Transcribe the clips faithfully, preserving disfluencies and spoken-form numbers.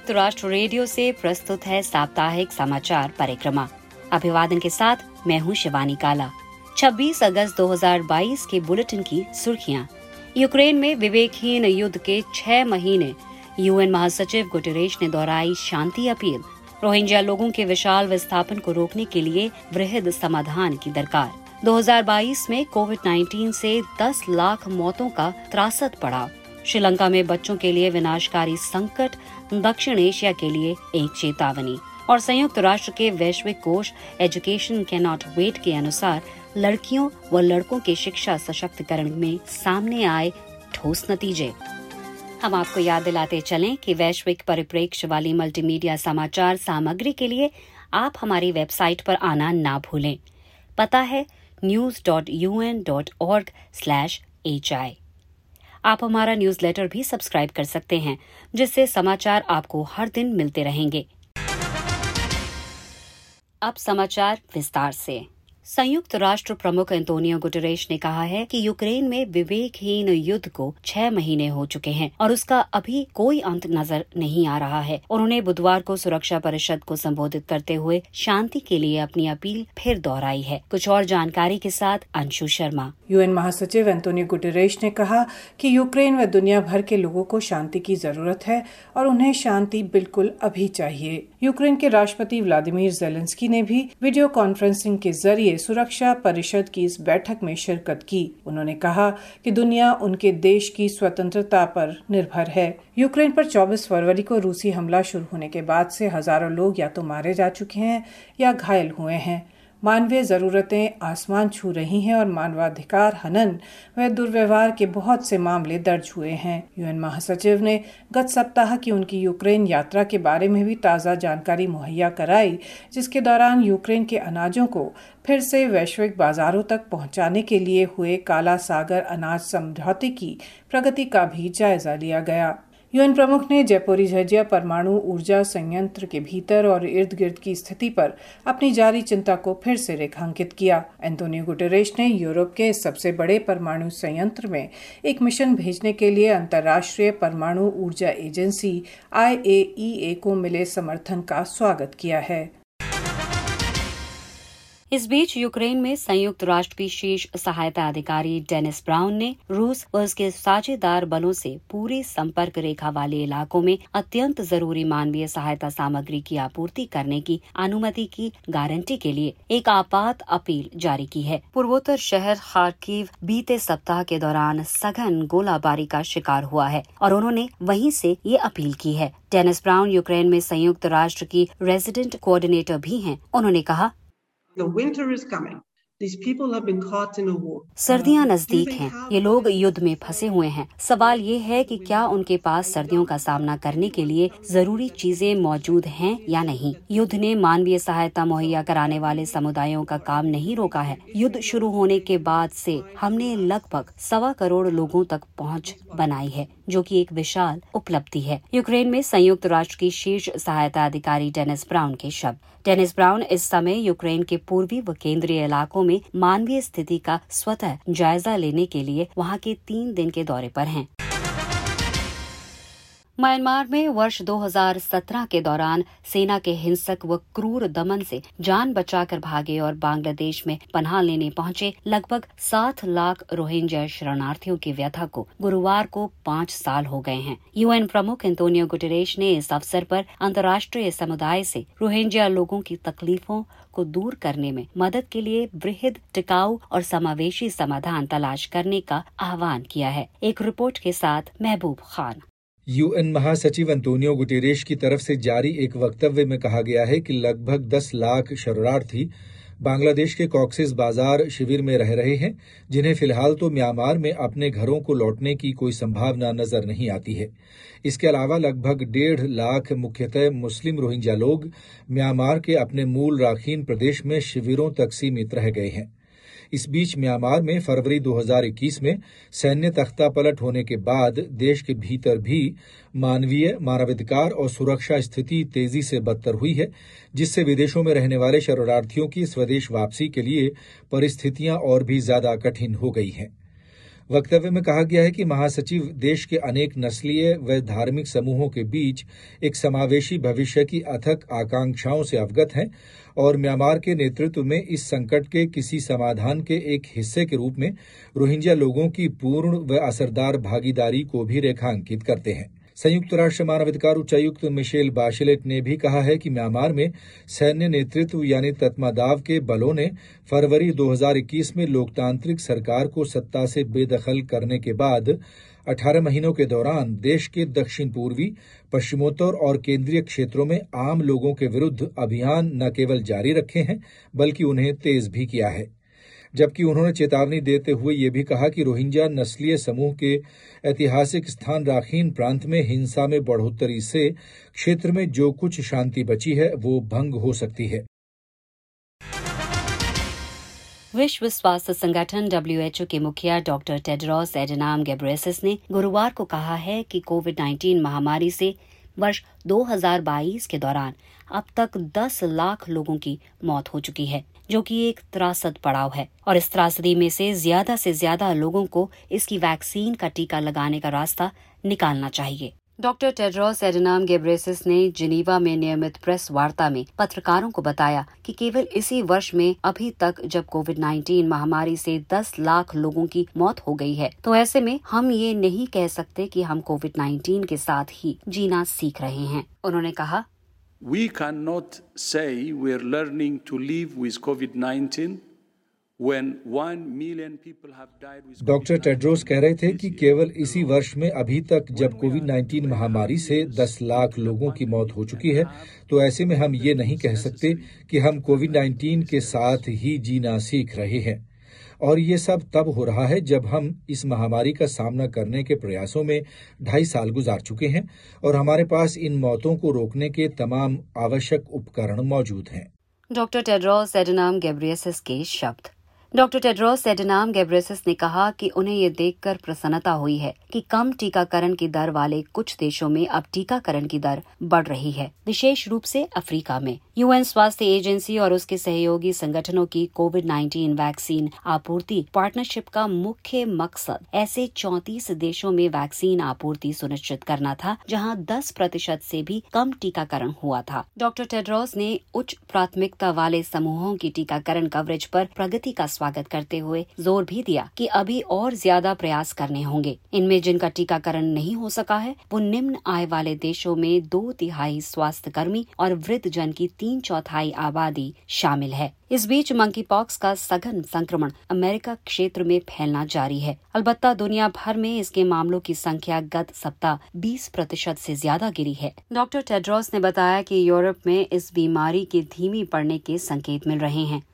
संयुक्त राष्ट्र रेडियो से प्रस्तुत है साप्ताहिक समाचार परिक्रमा। अभिवादन के साथ मैं हूँ शिवानी काला। छब्बीस अगस्त दो हज़ार बाईस के बुलेटिन की सुर्खियाँ। यूक्रेन में विवेकहीन युद्ध के छह महीने, यूएन महासचिव गुटेरेश ने दोहराई शांति अपील। रोहिंग्या लोगों के विशाल विस्थापन को रोकने के लिए वृहद समाधान की दरकार। दो हज़ार बाईस में कोविड उन्नीस से दस लाख मौतों का त्रासद पड़ा। श्रीलंका में बच्चों के लिए विनाशकारी संकट, दक्षिण एशिया के लिए एक चेतावनी। और संयुक्त राष्ट्र के वैश्विक कोष एजुकेशन कैन नॉट वेट के अनुसार लड़कियों व लड़कों के शिक्षा सशक्तिकरण में सामने आए ठोस नतीजे। हम आपको याद दिलाते चलें कि वैश्विक परिप्रेक्ष्य वाली मल्टीमीडिया समाचार सामग्री के लिए आप हमारी वेबसाइट पर आना ना भूलें। पता है news dot U N dot org slash H I. आप हमारा न्यूज़लेटर भी सब्सक्राइब कर सकते हैं, जिससे समाचार आपको हर दिन मिलते रहेंगे। अब समाचार विस्तार से। संयुक्त राष्ट्र प्रमुख एंटोनियो गुटेरेश ने कहा है कि यूक्रेन में विवेकहीन युद्ध को छह महीने हो चुके हैं और उसका अभी कोई अंत नजर नहीं आ रहा है। उन्होंने बुधवार को सुरक्षा परिषद को संबोधित करते हुए शांति के लिए अपनी अपील फिर दोहराई है। कुछ और जानकारी के साथ अंशु शर्मा। यूएन महासचिव एंटोनियो गुटेरेश ने कहा कि यूक्रेन व दुनिया भर के लोगों को शांति की जरूरत है और उन्हें शांति बिल्कुल अभी चाहिए। यूक्रेन के राष्ट्रपति व्लादिमीर ज़ेलेंस्की ने भी वीडियो कॉन्फ्रेंसिंग के जरिए सुरक्षा परिषद की इस बैठक में शिरकत की। उन्होंने कहा कि दुनिया उनके देश की स्वतंत्रता पर निर्भर है। यूक्रेन पर चौबीस फरवरी को रूसी हमला शुरू होने के बाद से हजारों लोग या तो मारे जा चुके हैं या घायल हुए हैं। मानवीय जरूरतें आसमान छू रही हैं और मानवाधिकार हनन व दुर्व्यवहार के बहुत से मामले दर्ज हुए हैं। यूएन महासचिव ने गत सप्ताह की उनकी यूक्रेन यात्रा के बारे में भी ताज़ा जानकारी मुहैया कराई, जिसके दौरान यूक्रेन के अनाजों को फिर से वैश्विक बाजारों तक पहुंचाने के लिए हुए काला सागर अनाज समझौते की प्रगति का भी जायजा लिया गया। यूएन प्रमुख ने ज़ैपोरिज़िया परमाणु ऊर्जा संयंत्र के भीतर और इर्द गिर्द की स्थिति पर अपनी जारी चिंता को फिर से रेखांकित किया। एंटोनियो गुटेरेश ने यूरोप के सबसे बड़े परमाणु संयंत्र में एक मिशन भेजने के लिए अंतर्राष्ट्रीय परमाणु ऊर्जा एजेंसी आई ए ई ए को मिले समर्थन का स्वागत किया है। इस बीच यूक्रेन में संयुक्त राष्ट्र की शीर्ष सहायता अधिकारी डेनिस ब्राउन ने रूस व उसके साझेदार बलों से पूरी संपर्क रेखा वाले इलाकों में अत्यंत जरूरी मानवीय सहायता सामग्री की आपूर्ति करने की अनुमति की गारंटी के लिए एक आपात अपील जारी की है। पूर्वोत्तर शहर खार्किव बीते सप्ताह के दौरान सघन गोलाबारी का शिकार हुआ है और उन्होंने वहीं से ये अपील की है। डेनिस ब्राउन यूक्रेन में संयुक्त राष्ट्र की रेजिडेंट कोऑर्डिनेटर भी हैं। उन्होंने कहा, The winter is coming. These people have been caught in a war. सर्दियां नजदीक हैं। ये लोग युद्ध में फंसे हुए हैं। सवाल ये है कि क्या उनके पास सर्दियों का सामना करने के लिए जरूरी चीजें मौजूद हैं या नहीं। युद्ध ने मानवीय सहायता मुहैया कराने वाले समुदायों का काम नहीं रोका है। युद्ध शुरू होने के बाद से हमने लगभग सवा करोड़ लोगों तक पहुंच बनाई है, जो कि एक विशाल उपलब्धि है। यूक्रेन में संयुक्त राष्ट्र की शीर्ष सहायता अधिकारी डेनिस ब्राउन के शब्द। डेनिस ब्राउन इस समय यूक्रेन के पूर्वी व केंद्रीय इलाकों में मानवीय स्थिति का स्वतः जायजा लेने के लिए वहां के तीन दिन के दौरे पर हैं। म्यांमार में वर्ष दो हज़ार सत्रह के दौरान सेना के हिंसक व क्रूर दमन से जान बचाकर भागे और बांग्लादेश में पनाह लेने पहुंचे लगभग सात लाख रोहिंग्या शरणार्थियों की व्यथा को गुरुवार को पाँच साल हो गए हैं। यूएन प्रमुख एंटोनियो गुटेरेश ने इस अवसर पर अंतर्राष्ट्रीय समुदाय से रोहिंग्या लोगों की तकलीफों को दूर करने में मदद के लिए वृहद, टिकाऊ और समावेशी समाधान तलाश करने का आह्वान किया है। एक रिपोर्ट के साथ महबूब खान। यूएन महासचिव एंटोनियो गुटेरेश की तरफ से जारी एक वक्तव्य में कहा गया है कि लगभग दस लाख शरणार्थी बांग्लादेश के कॉक्सेस बाजार शिविर में रह रहे हैं, जिन्हें फिलहाल तो म्यांमार में अपने घरों को लौटने की कोई संभावना नजर नहीं आती है। इसके अलावा लगभग डेढ़ लाख मुख्यतः मुस्लिम रोहिंग्या लोग म्यांमार के अपने मूल राखीन प्रदेश में शिविरों तक सीमित रह गए हैं। इस बीच म्यांमार में फरवरी दो हज़ार इक्कीस में सैन्य तख्तापलट होने के बाद देश के भीतर भी मानवीय, मानवाधिकार और सुरक्षा स्थिति तेजी से बदतर हुई है, जिससे विदेशों में रहने वाले शरणार्थियों की स्वदेश वापसी के लिए परिस्थितियां और भी ज्यादा कठिन हो गई हैं। वक्तव्य में कहा गया है कि महासचिव देश के अनेक नस्लीय व धार्मिक समूहों के बीच एक समावेशी भविष्य की अथक आकांक्षाओं से अवगत हैं और म्यांमार के नेतृत्व में इस संकट के किसी समाधान के एक हिस्से के रूप में रोहिंग्या लोगों की पूर्ण व असरदार भागीदारी को भी रेखांकित करते हैं। संयुक्त राष्ट्र मानवाधिकार उच्चायुक्त मिशेल बाशेलेट ने भी कहा है कि म्यांमार में सैन्य नेतृत्व यानी तत्मादाव के बलों ने फरवरी दो हज़ार इक्कीस में लोकतांत्रिक सरकार को सत्ता से बेदखल करने के बाद अठारह महीनों के दौरान देश के दक्षिण पूर्वी, पश्चिमोत्तर और केंद्रीय क्षेत्रों में आम लोगों के विरुद्ध अभियान न केवल जारी रखे हैं बल्कि उन्हें तेज भी किया है। जबकि उन्होंने चेतावनी देते हुए ये भी कहा कि रोहिंग्या नस्लीय समूह के ऐतिहासिक स्थान राखीन प्रांत में हिंसा में बढ़ोतरी से क्षेत्र में जो कुछ शांति बची है वो भंग हो सकती है। विश्व स्वास्थ्य संगठन डब्ल्यू एच ओ के मुखिया डॉक्टर टेड्रोस एडनाम गेब्रेयेसस ने गुरुवार को कहा है कि कोविड उन्नीस महामारी से वर्ष दो हज़ार बाईस के दौरान अब तक दस लाख लोगों की मौत हो चुकी है, जो कि एक त्रासद पड़ाव है और इस त्रासदी में से ज्यादा से ज्यादा लोगों को इसकी वैक्सीन का टीका लगाने का रास्ता निकालना चाहिए। डॉक्टर टेड्रोस एडनाम गेब्रेयेसस ने जिनीवा में नियमित प्रेस वार्ता में पत्रकारों को बताया कि केवल इसी वर्ष में अभी तक जब कोविड उन्नीस महामारी से दस लाख लोगों की मौत हो गई है, तो ऐसे में हम ये नहीं कह सकते कि हम कोविड उन्नीस के साथ ही जीना सीख रहे हैं। उन्होंने कहा, We cannot say we're learning to live with COVID nineteen when one million people have died with doctor Tedros कह रहे थे कि केवल इसी वर्ष में अभी तक जब कोविड उन्नीस महामारी से दस लाख लोगों की मौत हो चुकी है, तो ऐसे में हम ये नहीं कह सकते कि हम कोविड उन्नीस के साथ ही जीना सीख रहे हैं। और ये सब तब हो रहा है जब हम इस महामारी का सामना करने के प्रयासों में ढाई साल गुजार चुके हैं और हमारे पास इन मौतों को रोकने के तमाम आवश्यक उपकरण मौजूद हैं। डॉक्टर टेड्रोस एडनाम गेब्रेयेसस के शब्द। डॉक्टर टेड्रोस एडनाम गेब्रेयेसस ने कहा कि उन्हें ये देखकर प्रसन्नता हुई है कि कम टीकाकरण की दर वाले कुछ देशों में अब टीकाकरण की दर बढ़ रही है, विशेष रूप से अफ्रीका में। यूएन स्वास्थ्य एजेंसी और उसके सहयोगी संगठनों की कोविड उन्नीस वैक्सीन आपूर्ति पार्टनरशिप का मुख्य मकसद ऐसे चौंतीस देशों में वैक्सीन आपूर्ति सुनिश्चित करना था जहां दस प्रतिशत से भी कम टीकाकरण हुआ था। डॉक्टर टेड्रोस ने उच्च प्राथमिकता वाले समूहों की टीकाकरण कवरेज पर प्रगति का स्वागत करते हुए जोर भी दिया कि अभी और ज्यादा प्रयास करने होंगे। इनमें जिनका टीकाकरण नहीं हो सका है वो निम्न आय वाले देशों में दो तिहाई स्वास्थ्य कर्मी और वृद्ध जन की तीन चौथाई आबादी शामिल है। इस बीच मंकी पॉक्स का सघन संक्रमण अमेरिका क्षेत्र में फैलना जारी है। अलबत्ता दुनिया भर में इसके मामलों की संख्या गत सप्ताह बीस प्रतिशत से ज्यादा गिरी है। डॉक्टर टेड्रोस ने बताया कि यूरोप में इस बीमारी के धीमी पड़ने के संकेत मिल रहे हैं।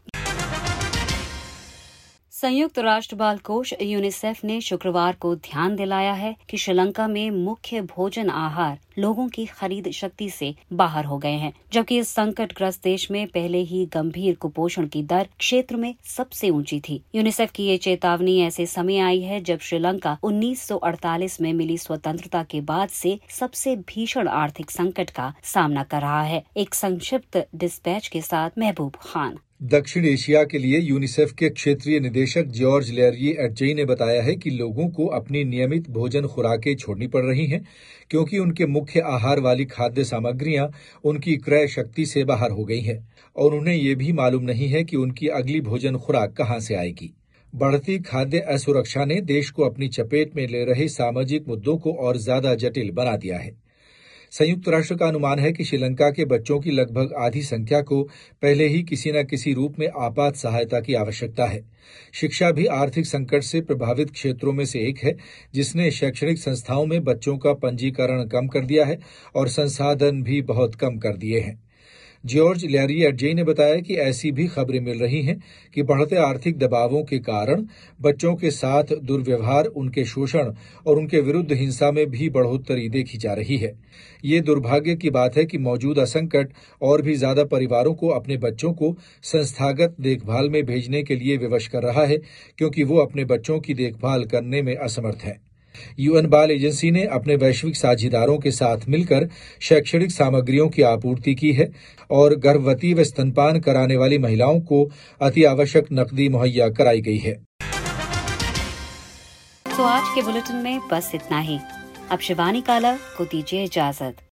संयुक्त राष्ट्र बाल कोष यूनिसेफ ने शुक्रवार को ध्यान दिलाया है कि श्रीलंका में मुख्य भोजन आहार लोगों की खरीद शक्ति से बाहर हो गए हैं, जबकि इस संकटग्रस्त देश में पहले ही गंभीर कुपोषण की दर क्षेत्र में सबसे ऊंची थी। यूनिसेफ की ये चेतावनी ऐसे समय आई है जब श्रीलंका उन्नीस सौ अड़तालीस में मिली स्वतंत्रता के बाद से सबसे भीषण आर्थिक संकट का सामना कर रहा है। एक संक्षिप्त डिस्पैच के साथ महबूब खान। दक्षिण एशिया के लिए यूनिसेफ के क्षेत्रीय निदेशक जॉर्ज लैरिये एडजेई ने बताया है कि लोगों को अपनी नियमित भोजन खुराकें छोड़नी पड़ रही हैं क्योंकि उनके मुख्य आहार वाली खाद्य सामग्रियां उनकी क्रय शक्ति से बाहर हो गई हैं और उन्हें ये भी मालूम नहीं है कि उनकी अगली भोजन खुराक कहां से आएगी। बढ़ती खाद्य असुरक्षा ने देश को अपनी चपेट में ले रहे सामाजिक मुद्दों को और ज्यादा जटिल बना दिया है। संयुक्त राष्ट्र का अनुमान है कि श्रीलंका के बच्चों की लगभग आधी संख्या को पहले ही किसी न किसी रूप में आपात सहायता की आवश्यकता है। शिक्षा भी आर्थिक संकट से प्रभावित क्षेत्रों में से एक है, जिसने शैक्षणिक संस्थाओं में बच्चों का पंजीकरण कम कर दिया है और संसाधन भी बहुत कम कर दिए हैं। जॉर्ज लैरिये एडजेई ने बताया कि ऐसी भी खबरें मिल रही हैं कि बढ़ते आर्थिक दबावों के कारण बच्चों के साथ दुर्व्यवहार, उनके शोषण और उनके विरुद्ध हिंसा में भी बढ़ोतरी देखी जा रही है। ये दुर्भाग्य की बात है कि मौजूदा संकट और भी ज्यादा परिवारों को अपने बच्चों को संस्थागत देखभाल में भेजने के लिए विवश कर रहा है क्योंकि वो अपने बच्चों की देखभाल करने में असमर्थ हैं। यूएन बाल एजेंसी ने अपने वैश्विक साझेदारों के साथ मिलकर शैक्षणिक सामग्रियों की आपूर्ति की है और गर्भवती व स्तनपान कराने वाली महिलाओं को अति आवश्यक नकदी मुहैया कराई गई है। तो आज के बुलेटिन में बस इतना ही। अब शिवानी काला को दीजिए इजाजत।